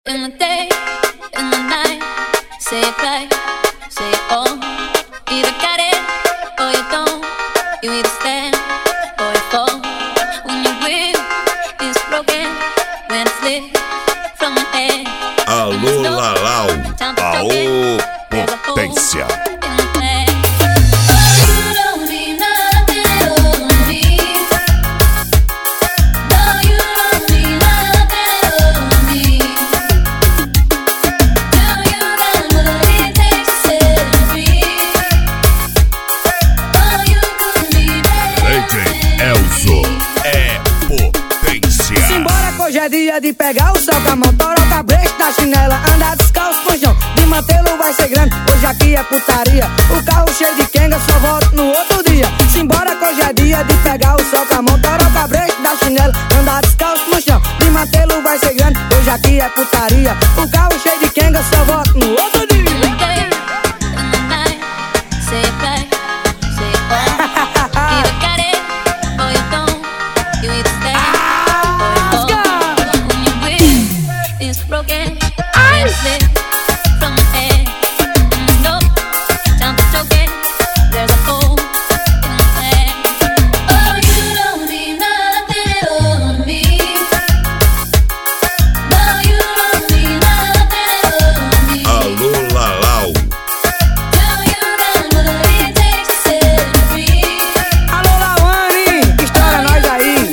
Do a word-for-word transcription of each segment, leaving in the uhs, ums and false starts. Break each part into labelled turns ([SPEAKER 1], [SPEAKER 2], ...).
[SPEAKER 1] In the day, in the night, say it right, say it all. Either got it or you don't. You either stand or you fall. When your will is broken, when it's lit from your head.
[SPEAKER 2] Alô, Lalau, aô, potência. Elzo é potência.
[SPEAKER 3] Simbora que hoje é dia de pegar o céu com a mão, toroca, break da chinela, andar descalço no chão, de mantê-lo vai ser grande, hoje aqui é putaria. O carro cheio de quenga, só volto no outro dia. Simbora que hoje é dia de pegar o céu com a mão, toroca, break da chinela, andar descalço no chão, de mantê-lo vai ser grande, hoje aqui é putaria. O carro cheio de quenga, só volto no outro dia.
[SPEAKER 1] Broken, and slip from your head. No time for joking. There's a hole in the plan. Oh, you don't mean nothing to me. No, you don't mean nothing to me.
[SPEAKER 2] Alô, Lalau.
[SPEAKER 1] Tell you that what it takes to set me free.
[SPEAKER 3] Alô, Lawane, estoura nós aí.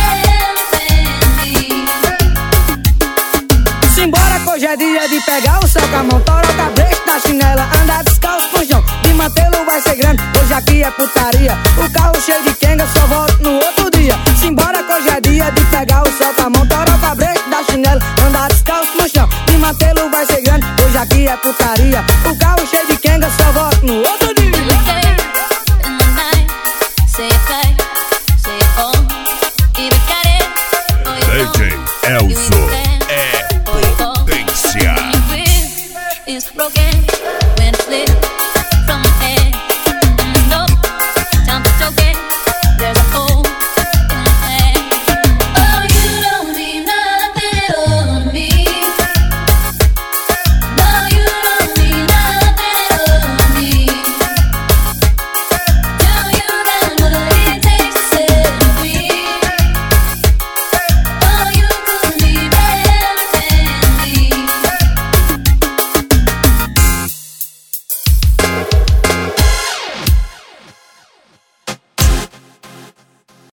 [SPEAKER 3] Simbora que hoje é dia de pegar o céu com a mão, toroca, break da chinela, andar descalço no chão, de mantê-lo vai ser grande, hoje aqui é putaria. O carro cheio de quenga, só volto no outro dia. Simbora que hoje é dia de pegar o céu com a mão, toroca, break da chinela, andar descalço no chão, de mantê-lo vai ser grande, hoje aqui é putaria. O carro cheio de quenga, só volto no outro dia.
[SPEAKER 1] In the night, say it right, say it all. Either got it or you don't.
[SPEAKER 2] D J Elzo.